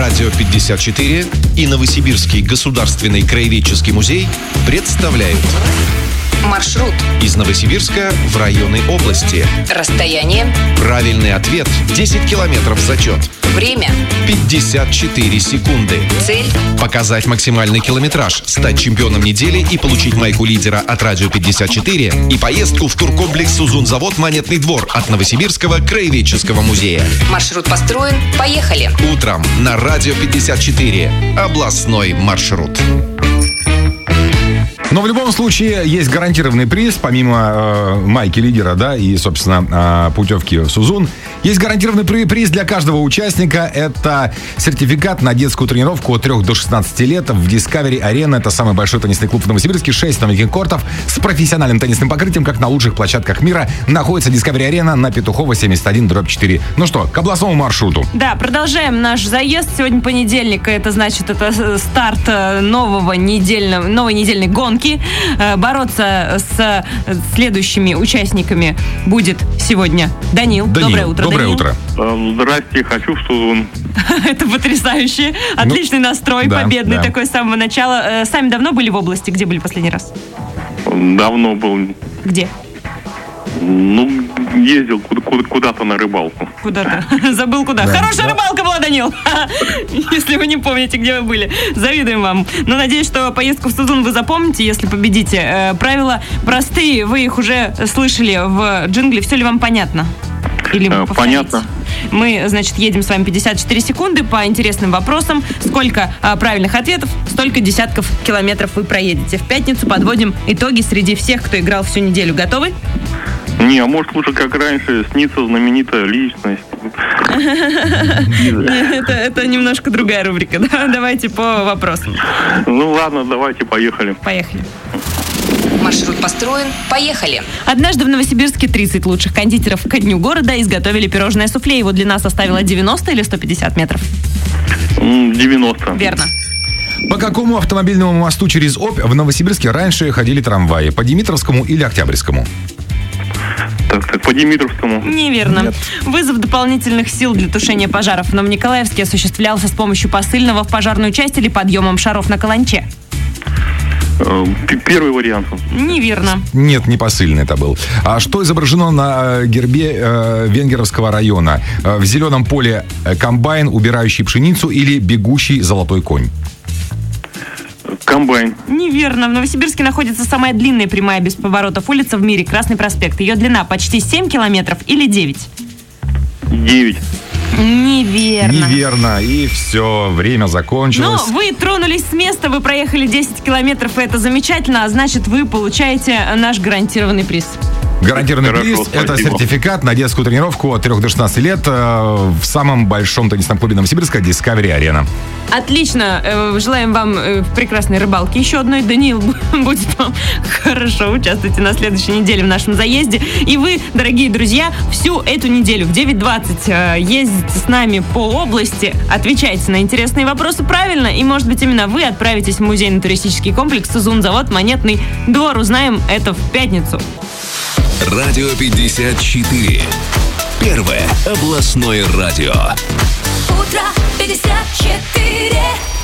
Радио 54 и Новосибирский государственный краеведческий музей представляют маршрут из Новосибирска в районы области. расстояние, Правильный ответ 10 километров зачет. время, 54 секунды. цель, Показать максимальный километраж, стать чемпионом недели и получить майку лидера от Радио 54 и поездку в туркомплекс «Сузунзавод Монетный двор» от Новосибирского краеведческого музея. маршрут построен, поехали. Утром на Радио 54. Областной маршрут. Но в любом случае есть гарантированный приз, помимо майки лидера, да, и, собственно, путевки в Сузун. Есть гарантированный приз для каждого участника. Это сертификат на детскую тренировку от 3 до 16 лет в Discovery Arena. Это самый большой теннисный клуб в Новосибирске. 6 новеньких кортов с профессиональным теннисным покрытием, как на лучших площадках мира. Находится Discovery Arena на Петухова, 71/4. Ну что, к областному маршруту. Да, продолжаем наш заезд. Сегодня понедельник, это значит, это старт новой недельной гонки. Бороться с следующими участниками будет сегодня Данил. Доброе утро, Доброе Данил. утро. Здрасте, хочу в Сузун. Это потрясающе. Отличный настрой, да, победный да. такой с самого начала. Сами давно были в области? Где были последний раз? Давно был. Где? Ездил куда-то на рыбалку. Куда-то. Забыл куда. Да. Хорошая рыбалка была, Данил. Если вы не помните, где вы были. Завидуем вам. Но надеюсь, что поездку в Сузун вы запомните, если победите. Правила простые, вы их уже слышали в джингле. Все ли вам понятно? Или вы повторите? Понятно. Мы, значит, едем с вами 54 секунды по интересным вопросам. Сколько правильных ответов, столько десятков километров вы проедете. В пятницу подводим итоги среди всех, кто играл всю неделю. Готовы? Не, а может лучше как раньше, снится знаменитая личность. Это немножко другая рубрика. Да? Давайте по вопросам. Ну ладно, давайте, поехали. Поехали. Маршрут построен, поехали. Однажды в Новосибирске 30 лучших кондитеров ко дню города изготовили пирожное суфле. Его длина составила 90 или 150 метров? 90. Верно. По какому автомобильному мосту через Обь в Новосибирске раньше ходили трамваи? По Димитровскому или Октябрьскому? Так, по Димитровскому. Неверно. Нет. Вызов дополнительных сил для тушения пожаров в Новониколаевске осуществлялся с помощью посыльного в пожарную часть или подъемом шаров на каланче. Первый вариант. Неверно. Нет, не посыльный это был. А что изображено на гербе Венгеровского района? В зеленом поле комбайн, убирающий пшеницу, или бегущий золотой конь? Комбайн. Неверно. В Новосибирске находится самая длинная прямая без поворотов улица в мире — Красный проспект. Ее длина почти 7 километров или 9? 9. Неверно. Неверно. И все, время Но закончилось. вы тронулись с места, вы проехали 10 километров, и это замечательно, а значит, вы получаете наш гарантированный приз. Гарантированный Хорошо, приз – это спасибо. сертификат на детскую тренировку от 3 до 16 лет в самом большом теннисном клубе Новосибирска Discovery Arena. Отлично. Желаем вам прекрасной рыбалки еще одной. Даниил, будет вам хорошо. Участвуйте на следующей неделе в нашем заезде. И вы, дорогие друзья, всю эту неделю в 9:20 ездите с нами по области, отвечайте на интересные вопросы правильно, и, может быть, именно вы отправитесь в музейно-туристический комплекс «Сузунзавод Монетный двор». Узнаем это в пятницу. Радио 54. Первое областное радио. Утро 54.